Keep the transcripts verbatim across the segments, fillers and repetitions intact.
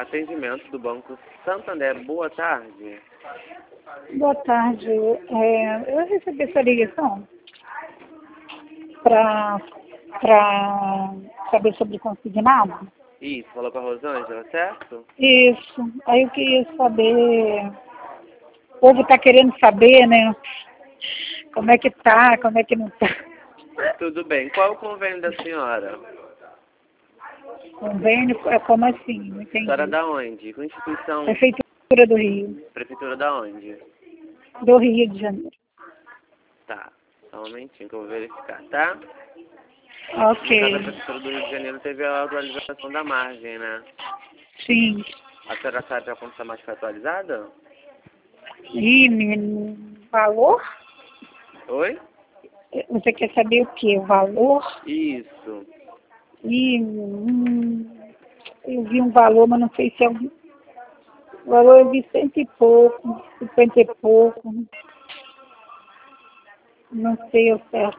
Atendimento do Banco Santander. Boa tarde. Boa tarde. É, eu recebi essa ligação para saber sobre consignado. Isso, falou com a Rosângela, certo? Isso. Aí eu queria saber, o povo está querendo saber, né? Como é que tá, como é que não tá. Tudo bem. Qual é o convênio da senhora? Convênio, é como assim? Não A entendi. senhora da onde? Constituição. Prefeitura do Rio. Prefeitura da onde? Do Rio de Janeiro. Tá. Só um momentinho que eu vou verificar, tá? Ok. No caso, a Prefeitura do Rio de Janeiro teve a atualização da margem, né? Sim. A senhora sabe a quanto essa margem foi atualizada? E menino, valor? Oi? Você quer saber o que? O valor? Isso. E hum, eu vi um valor, mas não sei se é um. O valor eu vi cento e pouco, cinquenta e pouco. Não sei ao certo.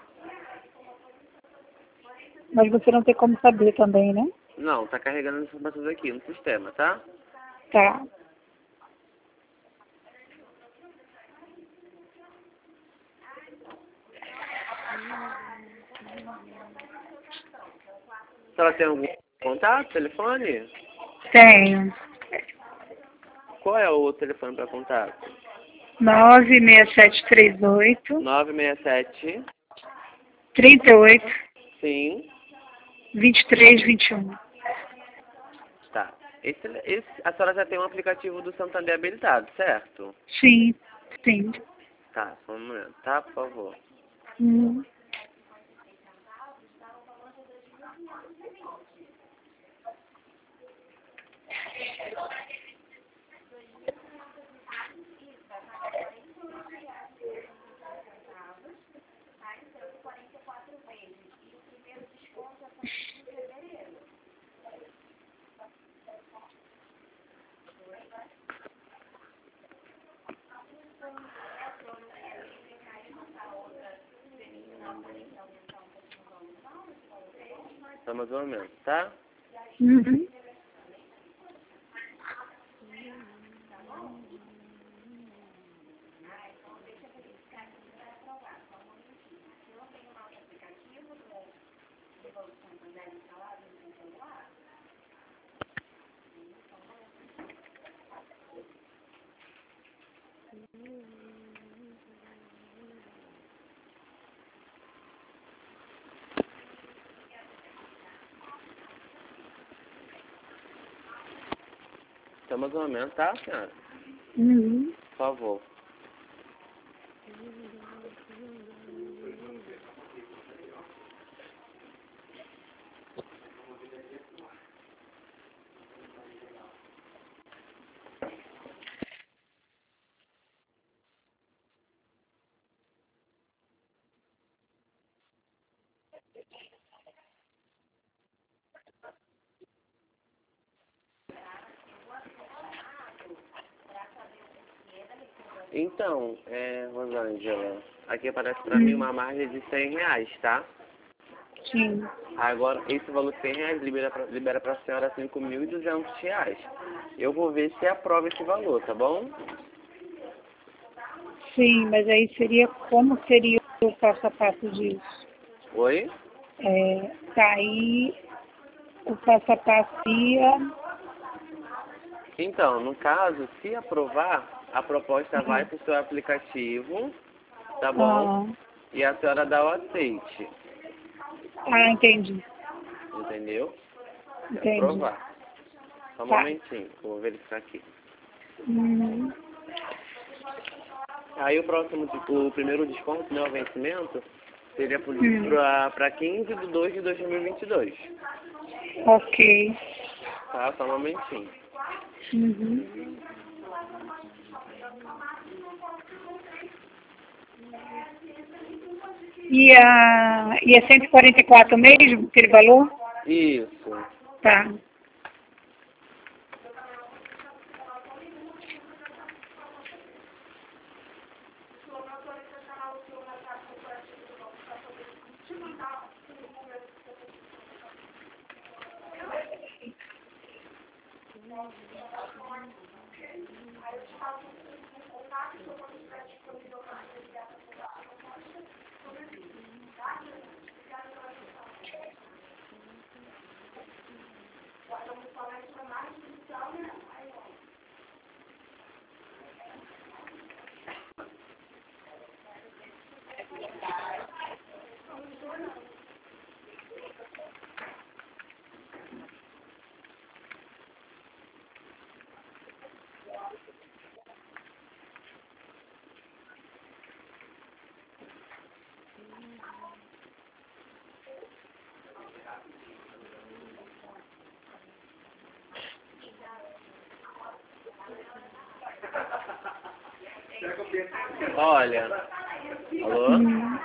Mas você não tem como saber também, né? Não, tá carregando as informações aqui no sistema, tá? Tá. A senhora tem algum contato, telefone? Tenho. Qual é o telefone para contato? nove seis sete três oito, nove seis sete. trinta e oito, Sim. vinte e três, vinte e um. Tá. Esse, esse, a senhora já tem um aplicativo do Santander habilitado, certo? Sim, sim. Tá, só um momento, tá? Por favor. Hum. Só mais um momento, tá? Uhum. Só mais um momento, tá, senhora? Uhum. Por favor. Então, é, Rosângela, aqui aparece pra mim Uhum. uma margem de cem reais, tá? Sim. Agora, esse valor de cem reais libera pra, libera pra senhora cinco mil e duzentos reais. Eu vou ver se aprova esse valor, tá bom? Sim, mas aí seria como seria o passo a passo disso? Oi? É, tá aí o passo a passo ia. Então, no caso, se aprovar, a proposta vai Hum. para o seu aplicativo, tá bom? Ah, E a senhora dá o aceite, ah, entendi. entendeu? Se Entendi. aprovar. Só um Tá. momentinho, que eu vou verificar aqui. Hum. Aí o próximo, o primeiro desconto, né, o vencimento, seria Hum. para quinze de dois de dois mil e vinte e dois. Ok. Tá? Só um momentinho. Uhum. E, a, e é cento e quarenta e quatro mesmo, aquele valor? Isso. Tá. Olha. Alô? Hum.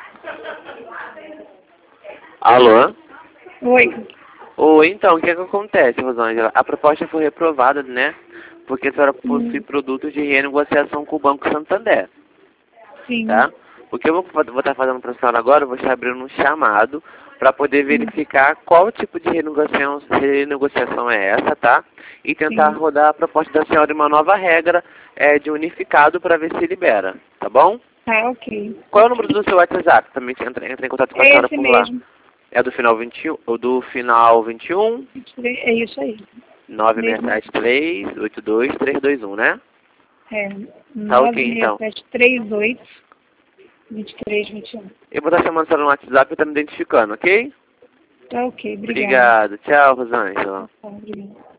Alô? Oi. Oi, então, o que é que acontece, Rosângela? A proposta foi reprovada, né? Porque a senhora possui Hum. produtos de renegociação com o Banco Santander, Sim. tá? O que eu vou estar fazendo para a senhora agora, eu vou estar abrindo um chamado para poder Hum. verificar qual tipo de renegociação, renegociação é essa, tá? E tentar Sim. rodar a proposta da senhora em uma nova regra é, de unificado para ver se libera, tá bom? Tá, ok. Qual é o número do seu WhatsApp? Também entra, entra em contato com a É senhora esse por lá. mesmo. É do final vinte e um, ou do final vinte e um, É isso aí. nove seis Mesmo. sete três, oito dois três dois um, né? É. Tá nove ok, seis então. sete três oito, dois três dois um. Eu vou estar chamando a senhora no WhatsApp e tá me identificando, ok? Tá ok, obrigada. Obrigado. Tchau, Rosângela. Tá, obrigada.